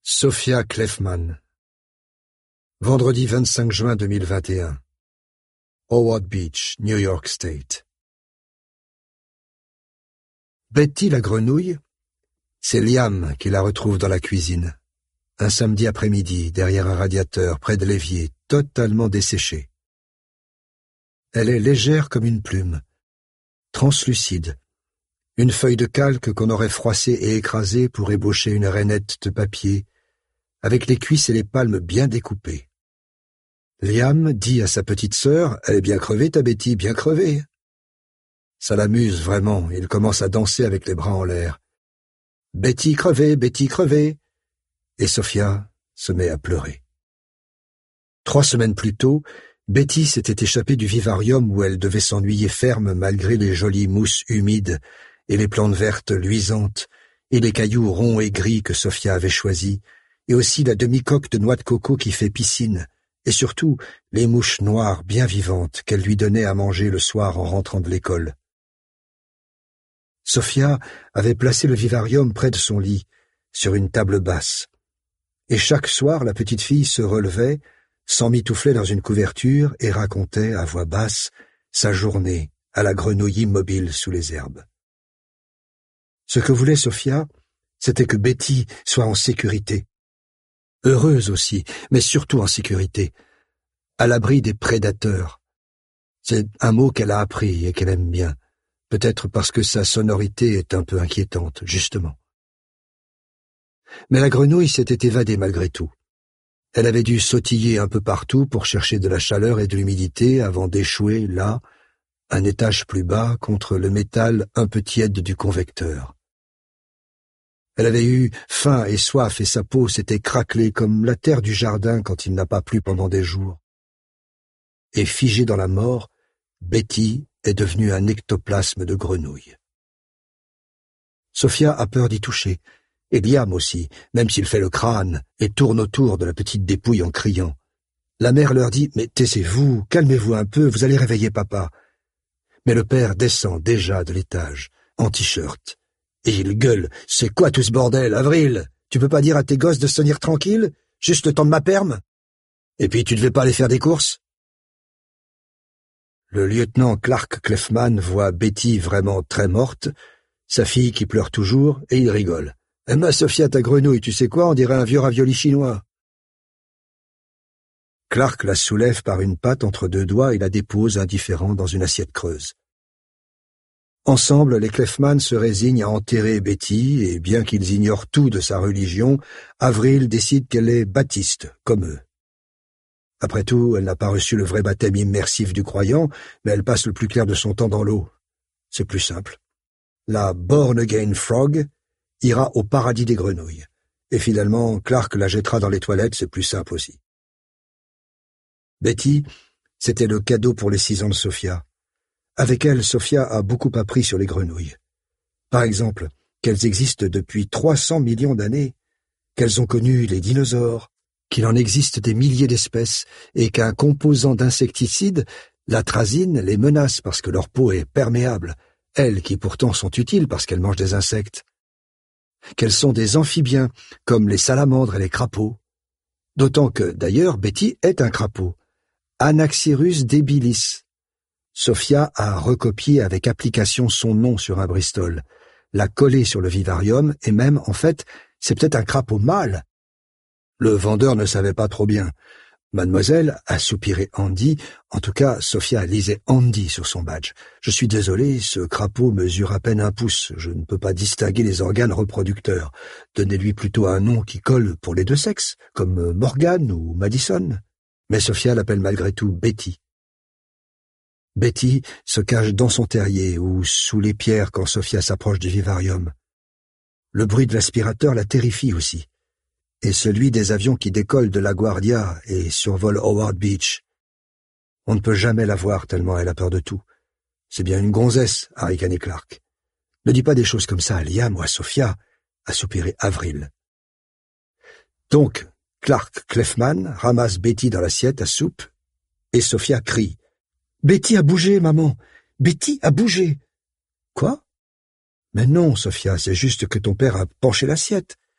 Sophia Kleffman. Vendredi 25 juin 2021. Howard Beach, New York State. Betty la grenouille, c'est Liam qui la retrouve dans la cuisine. Un samedi après-midi, derrière un radiateur, près de l'évier, totalement desséché. Elle est légère comme une plume, translucide, une feuille de calque qu'on aurait froissée et écrasée pour ébaucher une rainette de papier, avec les cuisses et les palmes bien découpées. Liam dit à sa petite sœur, « Elle est bien crevée, ta Betty, bien crevée. » Ça l'amuse vraiment, il commence à danser avec les bras en l'air. « Betty crevée, Betty crevée !» Et Sophia se met à pleurer. 3 semaines plus tôt, Betty s'était échappée du vivarium où elle devait s'ennuyer ferme malgré les jolies mousses humides et les plantes vertes luisantes et les cailloux ronds et gris que Sophia avait choisis, et aussi la demi-coque de noix de coco qui fait piscine, et surtout les mouches noires bien vivantes qu'elle lui donnait à manger le soir en rentrant de l'école. Sophia avait placé le vivarium près de son lit, sur une table basse, et chaque soir la petite fille se relevait, s'emmitouflait dans une couverture et racontait à voix basse sa journée à la grenouille immobile sous les herbes. Ce que voulait Sophia, c'était que Betty soit en sécurité. Heureuse aussi, mais surtout en sécurité, à l'abri des prédateurs. C'est un mot qu'elle a appris et qu'elle aime bien, peut-être parce que sa sonorité est un peu inquiétante, justement. Mais la grenouille s'était évadée malgré tout. Elle avait dû sautiller un peu partout pour chercher de la chaleur et de l'humidité avant d'échouer là, un étage plus bas, contre le métal un peu tiède du convecteur. Elle avait eu faim et soif et sa peau s'était craquelée comme la terre du jardin quand il n'a pas plu pendant des jours. Et figée dans la mort, Betty est devenue un ectoplasme de grenouille. Sophia a peur d'y toucher, et Liam aussi, même s'il fait le crâne et tourne autour de la petite dépouille en criant. La mère leur dit « Mais taisez-vous, calmez-vous un peu, vous allez réveiller papa. » Mais le père descend déjà de l'étage, en t-shirt. Et il gueule, « C'est quoi tout ce bordel, Avril? Tu peux pas dire à tes gosses de se tenir tranquille? Juste le temps de ma perme? Et puis tu devais pas aller faire des courses? » Le lieutenant Clark Kleffman voit Betty vraiment très morte, sa fille qui pleure toujours, et il rigole. « Eh ben, Sophia, ta grenouille, tu sais quoi, on dirait un vieux ravioli chinois. » Clark la soulève par une patte entre 2 doigts et la dépose indifférent dans une assiette creuse. Ensemble, les Kleffman se résignent à enterrer Betty, et bien qu'ils ignorent tout de sa religion, Avril décide qu'elle est baptiste, comme eux. Après tout, elle n'a pas reçu le vrai baptême immersif du croyant, mais elle passe le plus clair de son temps dans l'eau. C'est plus simple. La Born Again Frog ira au paradis des grenouilles, et finalement, Clark la jettera dans les toilettes, c'est plus simple aussi. Betty, c'était le cadeau pour les 6 ans de Sophia. Avec elle, Sophia a beaucoup appris sur les grenouilles. Par exemple, qu'elles existent depuis 300 millions d'années, qu'elles ont connu les dinosaures, qu'il en existe des milliers d'espèces et qu'un composant d'insecticide, l'atrazine, les menace parce que leur peau est perméable, elles qui pourtant sont utiles parce qu'elles mangent des insectes. Qu'elles sont des amphibiens, comme les salamandres et les crapauds. D'autant que, d'ailleurs, Betty est un crapaud, Anaxyrus debilis. Sophia a recopié avec application son nom sur un Bristol, l'a collé sur le vivarium et même, en fait, c'est peut-être un crapaud mâle. Le vendeur ne savait pas trop bien. Mademoiselle, a soupiré Andy, en tout cas, Sophia lisait Andy sur son badge. Je suis désolé, ce crapaud mesure à peine 1 pouce, je ne peux pas distinguer les organes reproducteurs. Donnez-lui plutôt un nom qui colle pour les 2 sexes, comme Morgan ou Madison. Mais Sophia l'appelle malgré tout Betty. Betty se cache dans son terrier ou sous les pierres quand Sophia s'approche du vivarium. Le bruit de l'aspirateur la terrifie aussi, et celui des avions qui décollent de LaGuardia et survolent Howard Beach. On ne peut jamais la voir tellement elle a peur de tout. C'est bien une gonzesse, a ricané Clark. Ne dis pas des choses comme ça à Liam ou à Sophia, a soupiré Avril. Donc, Clark Kleffman ramasse Betty dans l'assiette à soupe, et Sophia crie. « Betty a bougé, maman! Betty a bougé! » Quoi? Mais non, Sophia, c'est juste que ton père a penché l'assiette.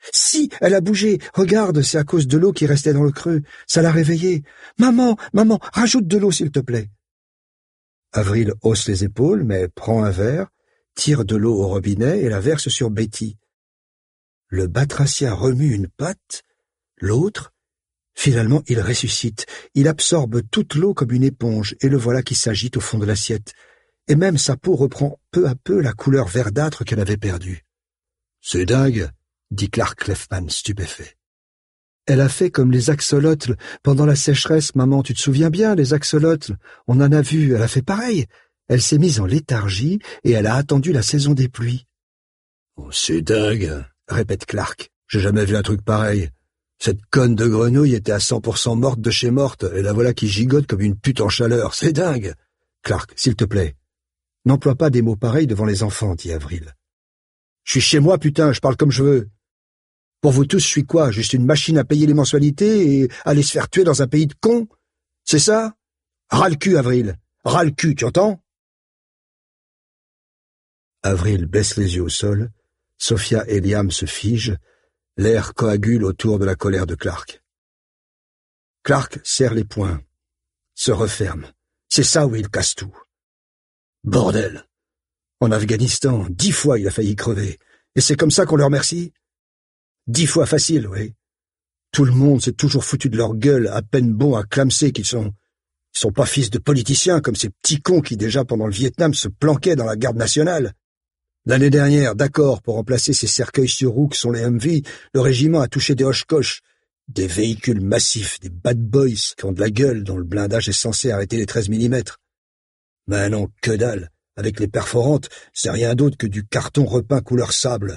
Si, elle a bougé. Regarde, c'est à cause de l'eau qui restait dans le creux. Ça l'a réveillée. Maman, rajoute de l'eau, s'il te plaît. Avril hausse les épaules, mais prend un verre, tire de l'eau au robinet et la verse sur Betty. Le batracien remue une patte, l'autre. Finalement, il ressuscite. Il absorbe toute l'eau comme une éponge, et le voilà qui s'agite au fond de l'assiette. Et même sa peau reprend peu à peu la couleur verdâtre qu'elle avait perdue. « C'est dingue !» dit Clark Clefman, stupéfait. « Elle a fait comme les axolotls pendant la sécheresse, maman, tu te souviens bien, les axolotls, on en a vu, elle a fait pareil. Elle s'est mise en léthargie et elle a attendu la saison des pluies. »« Oh, c'est dingue !» répète Clark. « J'ai jamais vu un truc pareil. Cette conne de grenouille était à 100% morte de chez morte, et la voilà qui gigote comme une pute en chaleur, c'est dingue !»« Clark, s'il te plaît, n'emploie pas des mots pareils devant les enfants, dit Avril. « Je suis chez moi, putain, je parle comme je veux. Pour vous tous, je suis quoi? Juste une machine à payer les mensualités et aller se faire tuer dans un pays de cons? C'est ça? Ras le cul, Avril. Ras le cul, tu entends? » Avril baisse les yeux au sol. Sophia et Liam se figent. L'air coagule autour de la colère de Clark. Clark serre les poings, se referme. C'est ça où il casse tout. Bordel! En Afghanistan, 10 fois il a failli crever. Et c'est comme ça qu'on le remercie? 10 fois facile, oui. Tout le monde s'est toujours foutu de leur gueule, à peine bon à clamser qu'ils sont. Ils sont pas fils de politiciens comme ces petits cons qui déjà pendant le Vietnam se planquaient dans la garde nationale. L'année dernière, d'accord, pour remplacer ces cercueils sur roues que sont les Humvee, le régiment a touché des Oshkosh, des véhicules massifs, des bad boys qui ont de la gueule, dont le blindage est censé arrêter les 13 mm. Mais non, que dalle. Avec les perforantes, c'est rien d'autre que du carton repeint couleur sable.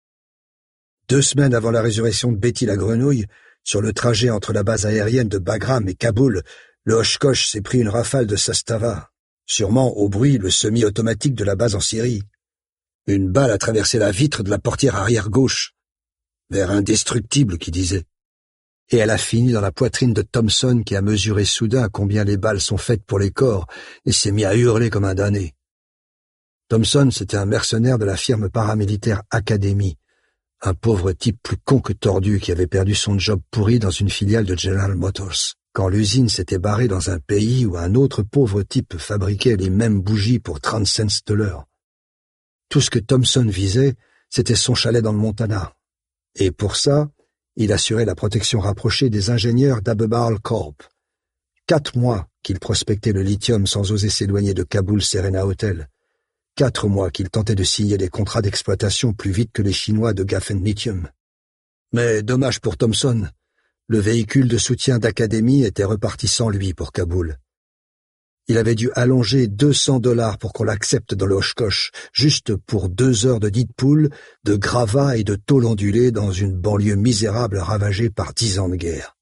2 semaines avant la résurrection de Betty la grenouille, sur le trajet entre la base aérienne de Bagram et Kaboul, le Oshkosh s'est pris une rafale de Sastava, sûrement au bruit le semi-automatique de la base en Syrie. Une balle a traversé la vitre de la portière arrière gauche, vers indestructible qui disait. Et elle a fini dans la poitrine de Thompson qui a mesuré soudain combien les balles sont faites pour les corps et s'est mis à hurler comme un damné. Thompson, c'était un mercenaire de la firme paramilitaire Academy, un pauvre type plus con que tordu qui avait perdu son job pourri dans une filiale de General Motors, quand l'usine s'était barrée dans un pays où un autre pauvre type fabriquait les mêmes bougies pour 30 cents de l'heure. Tout ce que Thompson visait, c'était son chalet dans le Montana. Et pour ça, il assurait la protection rapprochée des ingénieurs d'Abebarl Corp. 4 mois qu'il prospectait le lithium sans oser s'éloigner de Kaboul Serena Hotel. 4 mois qu'il tentait de signer des contrats d'exploitation plus vite que les Chinois de Gaffen Lithium. Mais dommage pour Thompson, le véhicule de soutien d'Académie était reparti sans lui pour Kaboul. Il avait dû allonger $200 pour qu'on l'accepte dans le Oshkosh, juste pour 2 heures de nid de poule, de gravats et de tôle ondulée dans une banlieue misérable ravagée par 10 ans de guerre.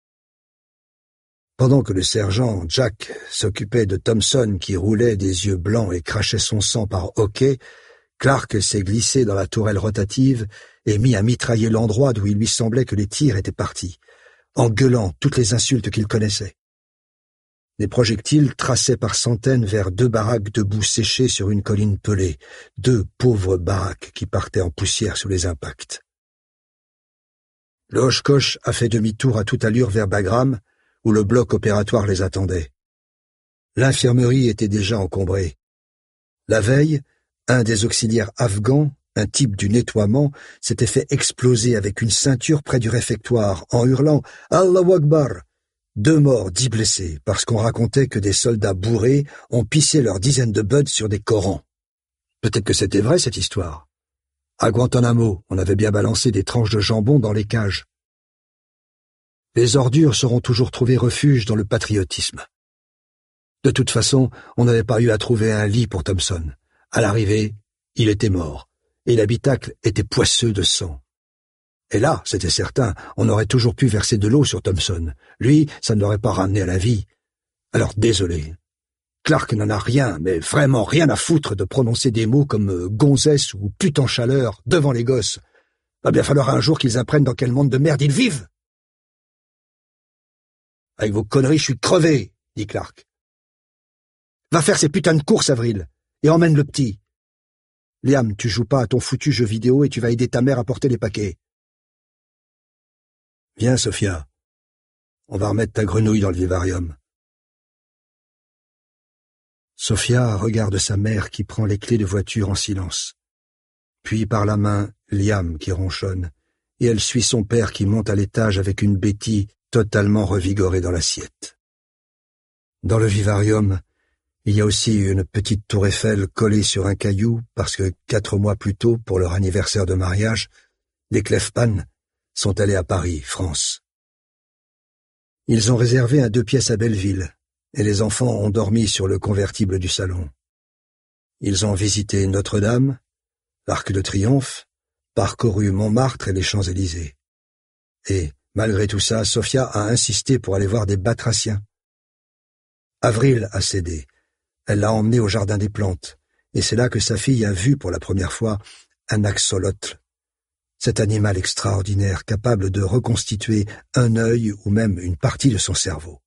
Pendant que le sergent Jack s'occupait de Thompson qui roulait des yeux blancs et crachait son sang par hoquet, Clark s'est glissé dans la tourelle rotative et mis à mitrailler l'endroit d'où il lui semblait que les tirs étaient partis, en gueulant toutes les insultes qu'il connaissait. Les projectiles traçaient par centaines vers 2 baraques debout séchées sur une colline pelée, 2 pauvres baraques qui partaient en poussière sous les impacts. Le Oshkosh a fait demi-tour à toute allure vers Bagram, où le bloc opératoire les attendait. L'infirmerie était déjà encombrée. La veille, un des auxiliaires afghans, un type du nettoiement, s'était fait exploser avec une ceinture près du réfectoire, en hurlant « Allahu Akbar !» 2 morts, 10 blessés, parce qu'on racontait que des soldats bourrés ont pissé leurs dizaines de buds sur des Corans. Peut-être que c'était vrai, cette histoire. À Guantanamo, on avait bien balancé des tranches de jambon dans les cages. Les ordures seront toujours trouvé refuge dans le patriotisme. De toute façon, on n'avait pas eu à trouver un lit pour Thompson. À l'arrivée, il était mort, et l'habitacle était poisseux de sang. Et là, c'était certain, on aurait toujours pu verser de l'eau sur Thompson. Lui, ça ne l'aurait pas ramené à la vie. Alors désolé. Clark n'en a rien, mais vraiment rien à foutre de prononcer des mots comme gonzesse ou pute en chaleur devant les gosses. Va bien falloir un jour qu'ils apprennent dans quel monde de merde ils vivent. Avec vos conneries, je suis crevé, dit Clark. Va faire ces putains de courses, Avril, et emmène le petit. Liam, tu joues pas à ton foutu jeu vidéo et tu vas aider ta mère à porter les paquets. Viens, Sophia. On va remettre ta grenouille dans le vivarium. Sophia regarde sa mère qui prend les clés de voiture en silence. Puis par la main, Liam qui ronchonne, et elle suit son père qui monte à l'étage avec une Betty totalement revigorée dans l'assiette. Dans le vivarium, il y a aussi une petite tour Eiffel collée sur un caillou parce que 4 mois plus tôt, pour leur anniversaire de mariage, les Clefpan sont allés à Paris, France. Ils ont réservé un 2 pièces à Belleville, et les enfants ont dormi sur le convertible du salon. Ils ont visité Notre-Dame, l'Arc de Triomphe, parcouru Montmartre et les Champs-Élysées. Et, malgré tout ça, Sophia a insisté pour aller voir des batraciens. Avril a cédé. Elle l'a emmené au jardin des plantes, et c'est là que sa fille a vu pour la première fois un axolotl. Cet animal extraordinaire capable de reconstituer un œil ou même une partie de son cerveau.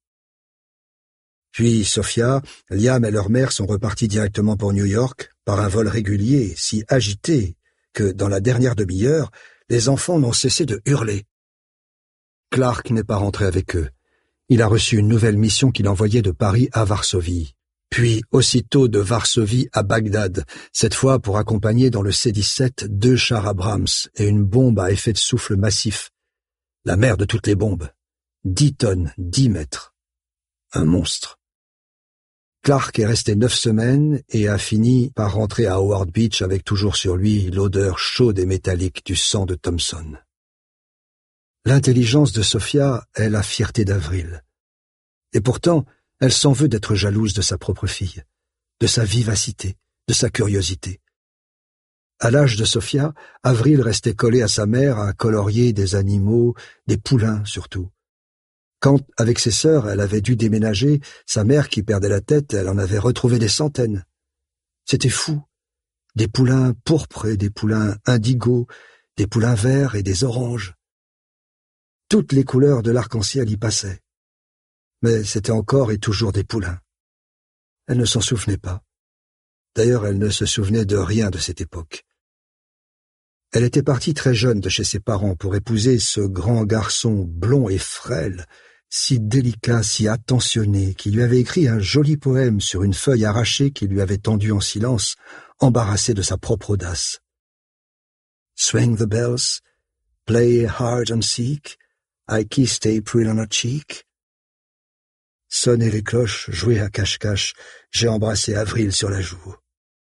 Puis Sophia, Liam et leur mère sont repartis directement pour New York par un vol régulier si agité que, dans la dernière demi-heure, les enfants n'ont cessé de hurler. Clark n'est pas rentré avec eux. Il a reçu une nouvelle mission qu'il envoyait de Paris à Varsovie, puis aussitôt de Varsovie à Bagdad, cette fois pour accompagner dans le C-17 2 chars Abrams et une bombe à effet de souffle massif. La mère de toutes les bombes. 10 tonnes, 10 mètres. Un monstre. Clark est resté 9 semaines et a fini par rentrer à Howard Beach avec toujours sur lui l'odeur chaude et métallique du sang de Thompson. L'intelligence de Sophia est la fierté d'Avril. Et pourtant, elle s'en veut d'être jalouse de sa propre fille, de sa vivacité, de sa curiosité. À l'âge de Sophia, Avril restait collée à sa mère à colorier des animaux, des poulains surtout. Quand, avec ses sœurs, elle avait dû déménager, sa mère qui perdait la tête, elle en avait retrouvé des centaines. C'était fou. Des poulains pourpres et des poulains indigo, des poulains verts et des oranges. Toutes les couleurs de l'arc-en-ciel y passaient. Mais c'était encore et toujours des poulains. Elle ne s'en souvenait pas. D'ailleurs, elle ne se souvenait de rien de cette époque. Elle était partie très jeune de chez ses parents pour épouser ce grand garçon blond et frêle, si délicat, si attentionné, qui lui avait écrit un joli poème sur une feuille arrachée qu'il lui avait tendue en silence, embarrassé de sa propre audace. Swing the bells, play hard and seek, I kissed April on her cheek. Sonner les cloches, jouer à cache-cache, j'ai embrassé Avril sur la joue.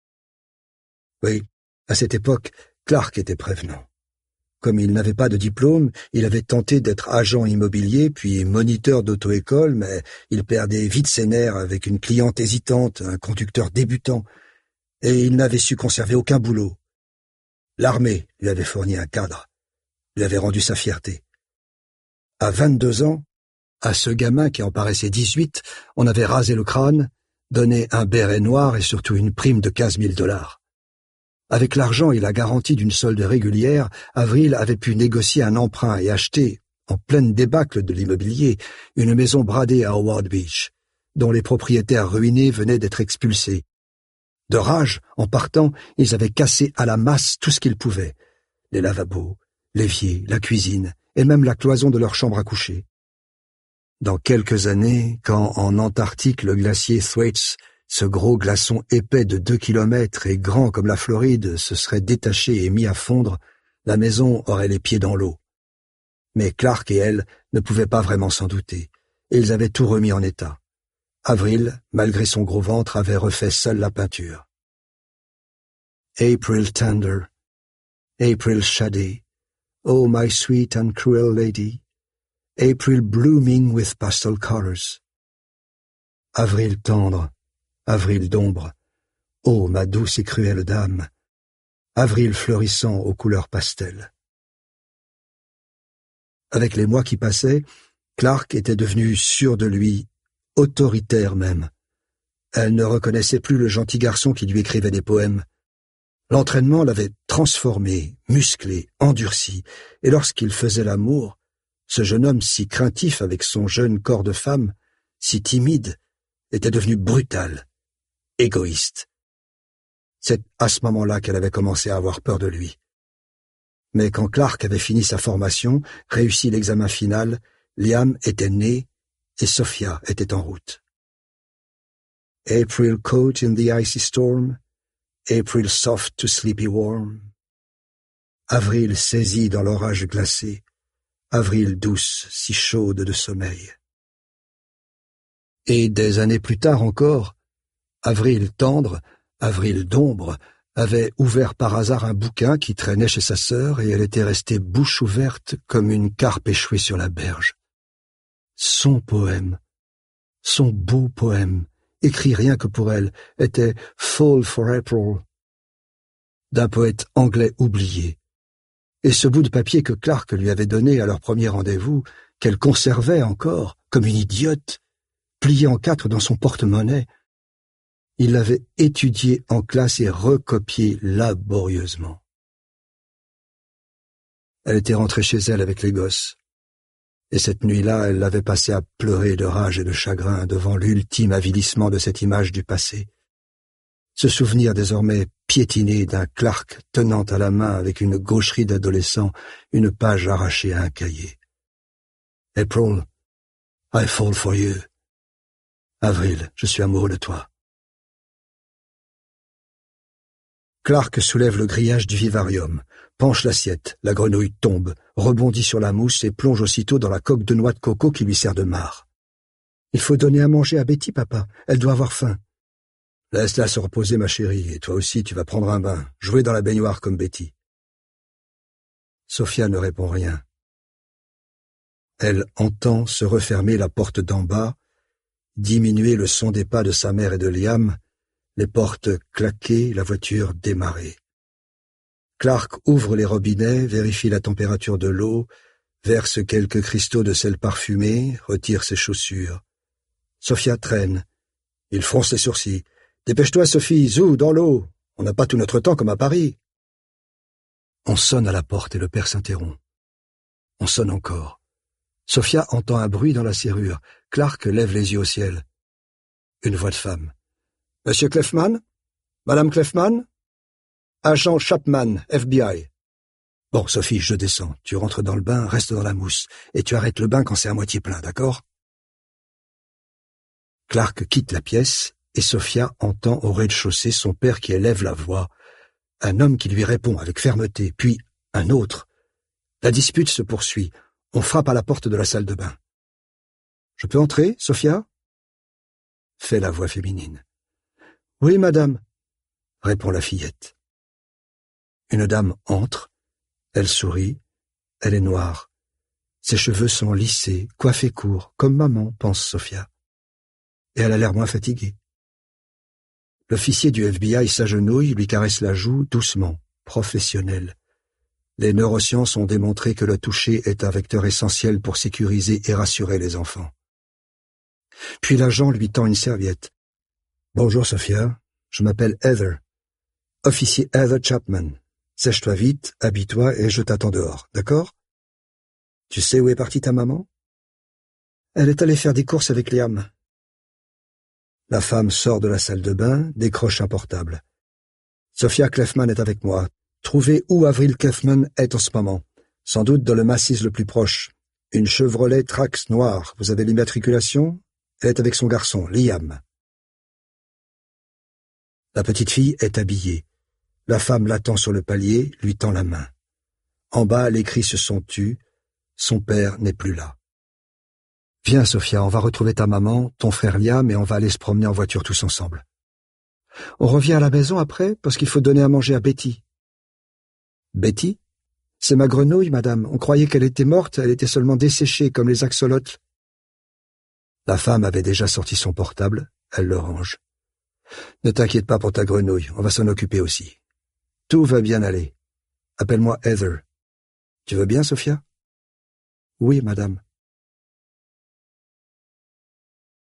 Oui, à cette époque, Clark était prévenant. Comme il n'avait pas de diplôme, il avait tenté d'être agent immobilier, puis moniteur d'auto-école, mais il perdait vite ses nerfs avec une cliente hésitante, un conducteur débutant, et il n'avait su conserver aucun boulot. L'armée lui avait fourni un cadre, lui avait rendu sa fierté. À 22 ans, à ce gamin qui en paraissait 18, on avait rasé le crâne, donné un béret noir et surtout une prime de 15 000 $. Avec l'argent et la garantie d'une solde régulière, Avril avait pu négocier un emprunt et acheter, en pleine débâcle de l'immobilier, une maison bradée à Howard Beach, dont les propriétaires ruinés venaient d'être expulsés. De rage, en partant, ils avaient cassé à la masse tout ce qu'ils pouvaient. Les lavabos, l'évier, la cuisine, et même la cloison de leur chambre à coucher. Dans quelques années, quand en Antarctique le glacier Thwaites, ce gros glaçon épais de 2 kilomètres et grand comme la Floride, se serait détaché et mis à fondre, la maison aurait les pieds dans l'eau. Mais Clark et elle ne pouvaient pas vraiment s'en douter, et ils avaient tout remis en état. Avril, malgré son gros ventre, avait refait seule la peinture. April tender, April shady, oh my sweet and cruel lady, April blooming with pastel colors. Avril tendre, avril d'ombre, ô ma douce et cruelle dame, avril fleurissant aux couleurs pastel. Avec les mois qui passaient, Clark était devenu sûr de lui, autoritaire même. Elle ne reconnaissait plus le gentil garçon qui lui écrivait des poèmes. L'entraînement l'avait transformé, musclé, endurci, et lorsqu'il faisait l'amour, ce jeune homme si craintif avec son jeune corps de femme, si timide, était devenu brutal, égoïste. C'est à ce moment-là qu'elle avait commencé à avoir peur de lui. Mais quand Clark avait fini sa formation, réussi l'examen final, Liam était né et Sophia était en route. April caught in the icy storm, April soft to sleepy warm. Avril saisi dans l'orage glacé, avril douce, si chaude de sommeil. Et des années plus tard encore, avril tendre, avril d'ombre, avait ouvert par hasard un bouquin qui traînait chez sa sœur et elle était restée bouche ouverte comme une carpe échouée sur la berge. Son poème, son beau poème, écrit rien que pour elle, était « Fall for April » d'un poète anglais oublié. Et ce bout de papier que Clark lui avait donné à leur premier rendez-vous, qu'elle conservait encore, comme une idiote, plié en 4 dans son porte-monnaie, il l'avait étudié en classe et recopié laborieusement. Elle était rentrée chez elle avec les gosses. Et cette nuit-là, elle l'avait passée à pleurer de rage et de chagrin devant l'ultime avilissement de cette image du passé. Ce souvenir désormais piétiné d'un Clark tenant à la main avec une gaucherie d'adolescent une page arrachée à un cahier. April, I fall for you. Avril, je suis amoureux de toi. Clark soulève le grillage du vivarium, penche l'assiette, la grenouille tombe, rebondit sur la mousse et plonge aussitôt dans la coque de noix de coco qui lui sert de marc. « Il faut donner à manger à Betty, papa, elle doit avoir faim. »« Laisse-la se reposer, ma chérie, et toi aussi tu vas prendre un bain, jouer dans la baignoire comme Betty. » Sophia ne répond rien. Elle entend se refermer la porte d'en bas, diminuer le son des pas de sa mère et de Liam, les portes claquer, la voiture démarrer. Clark ouvre les robinets, vérifie la température de l'eau, verse quelques cristaux de sel parfumé, retire ses chaussures. Sophia traîne. Il fronce les sourcils. « Dépêche-toi, Sophie, zou, dans l'eau. On n'a pas tout notre temps comme à Paris. » On sonne à la porte et le père s'interrompt. On sonne encore. Sophia entend un bruit dans la serrure. Clark lève les yeux au ciel. Une voix de femme. « Monsieur Cleffman? Madame Cleffman? Agent Chapman, FBI. » « Bon, Sophie, je descends. Tu rentres dans le bain, reste dans la mousse. Et tu arrêtes le bain quand c'est à moitié plein, d'accord ?» Clark quitte la pièce et Sophia entend au rez-de-chaussée son père qui élève la voix, un homme qui lui répond avec fermeté, puis un autre. La dispute se poursuit. On frappe à la porte de la salle de bain. « Je peux entrer, Sophia ?» fait la voix féminine. « Oui, madame, » répond la fillette. Une dame entre. Elle sourit. Elle est noire. Ses cheveux sont lissés, coiffés courts, comme maman, pense Sophia. Et elle a l'air moins fatiguée. L'officier du FBI s'agenouille, lui caresse la joue, doucement, professionnel. Les neurosciences ont démontré que le toucher est un vecteur essentiel pour sécuriser et rassurer les enfants. Puis l'agent lui tend une serviette. « Bonjour, Sophia. Je m'appelle Heather. Officier Heather Chapman. Sèche-toi vite, habille-toi et je t'attends dehors, d'accord? Tu sais où est partie ta maman? Elle est allée faire des courses avec Liam. » La femme sort de la salle de bain, décroche un portable. « Sophia Cleffman est avec moi. Trouvez où Avril Cleffman est en ce moment. Sans doute dans le massif le plus proche. Une Chevrolet Trax noire. Vous avez l'immatriculation? Elle est avec son garçon, Liam. » La petite fille est habillée. La femme l'attend sur le palier, lui tend la main. En bas, les cris se sont tus. Son père n'est plus là. « Viens, Sophia, on va retrouver ta maman, ton frère Liam, et on va aller se promener en voiture tous ensemble. On revient à la maison après, parce qu'il faut donner à manger à Betty. »« Betty? C'est ma grenouille, madame. On croyait qu'elle était morte, elle était seulement desséchée, comme les axolotes. » La femme avait déjà sorti son portable, elle le range. « Ne t'inquiète pas pour ta grenouille, on va s'en occuper aussi. Tout va bien aller. Appelle-moi Heather. Tu veux bien, Sophia? »« Oui, madame. »